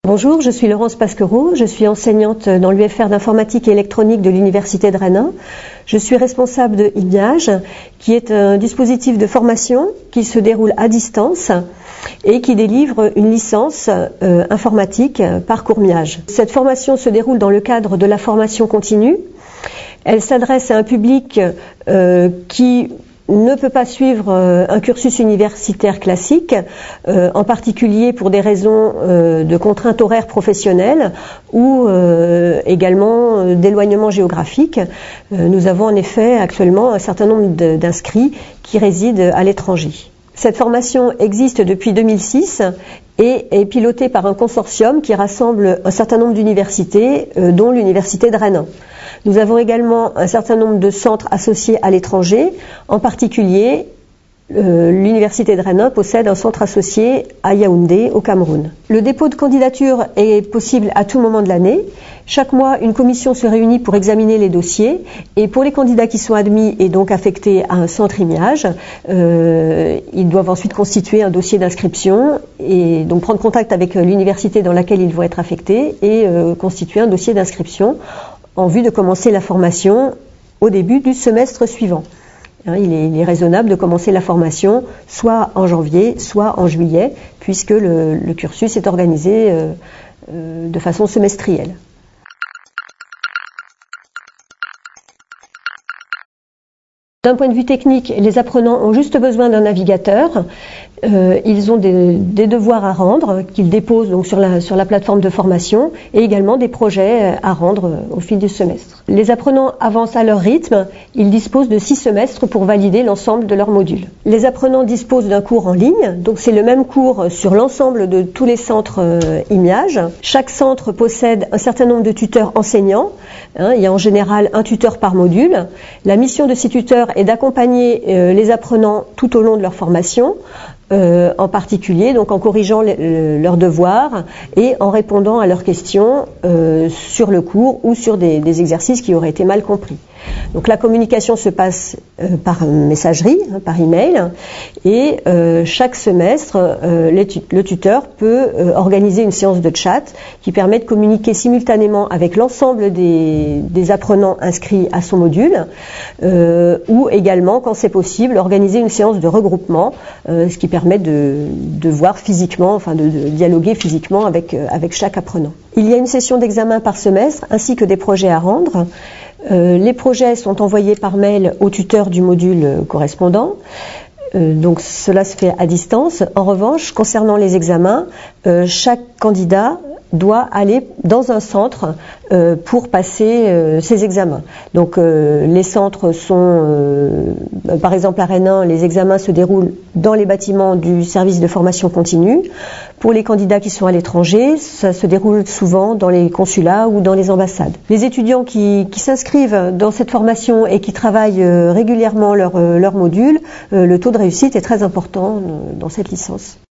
Bonjour, je suis Laurence Pasquereau, je suis enseignante dans l'UFR d'informatique et électronique de l'Université de Rennes. Je suis responsable de IMIAGE, qui est un dispositif de formation qui se déroule à distance et qui délivre une licence informatique parcours MIAGE. Cette formation se déroule dans le cadre de la formation continue. Elle s'adresse à un public qui ne peut pas suivre un cursus universitaire classique, en particulier pour des raisons de contraintes horaires professionnelles ou également d'éloignement géographique. Nous avons en effet actuellement un certain nombre d'inscrits qui résident à l'étranger. Cette formation existe depuis 2006 et est pilotée par un consortium qui rassemble un certain nombre d'universités, dont l'Université de Rennes. Nous avons également un certain nombre de centres associés à l'étranger, en particulier l'Université de Rennes possède un centre associé à Yaoundé, au Cameroun. Le dépôt de candidature est possible à tout moment de l'année. Chaque mois, une commission se réunit pour examiner les dossiers et pour les candidats qui sont admis et donc affectés à un centre IMIAGE, ils doivent ensuite constituer un dossier d'inscription et donc prendre contact avec l'université dans laquelle ils vont être affectés et constituer un dossier d'inscription en vue de commencer la formation au début du semestre suivant. Il est raisonnable de commencer la formation soit en janvier, soit en juillet, puisque le cursus est organisé de façon semestrielle. D'un point de vue technique, les apprenants ont juste besoin d'un navigateur. Ils ont des devoirs à rendre qu'ils déposent donc sur la plateforme de formation et également des projets à rendre au fil du semestre. Les apprenants avancent à leur rythme. Ils disposent de 6 semestres pour valider l'ensemble de leurs modules. Les apprenants disposent d'un cours en ligne, donc c'est le même cours sur l'ensemble de tous les centres IMIAGE. Chaque centre possède un certain nombre de tuteurs enseignants. Il y a en général un tuteur par module. La mission de ces tuteurs est d'accompagner les apprenants tout au long de leur formation, en particulier donc en corrigeant leurs devoirs et en répondant à leurs questions sur le cours ou sur des exercices qui auraient été mal compris. Donc la communication se passe par messagerie, par email, et chaque semestre, le tuteur peut organiser une séance de chat qui permet de communiquer simultanément avec l'ensemble des apprenants inscrits à son module, ou également, quand c'est possible, organiser une séance de regroupement, ce qui permet de voir physiquement, enfin de dialoguer physiquement avec chaque apprenant. Il y a une session d'examen par semestre ainsi que des projets à rendre. Les projets sont envoyés par mail au tuteur du module correspondant. Donc cela se fait à distance. En revanche, concernant les examens, chaque candidat doit aller dans un centre pour passer ses examens. Donc les centres sont, par exemple à Rennes, les examens se déroulent dans les bâtiments du service de formation continue. Pour les candidats qui sont à l'étranger, ça se déroule souvent dans les consulats ou dans les ambassades. Les étudiants qui s'inscrivent dans cette formation et qui travaillent régulièrement leur module, le taux de réussite est très important dans cette licence.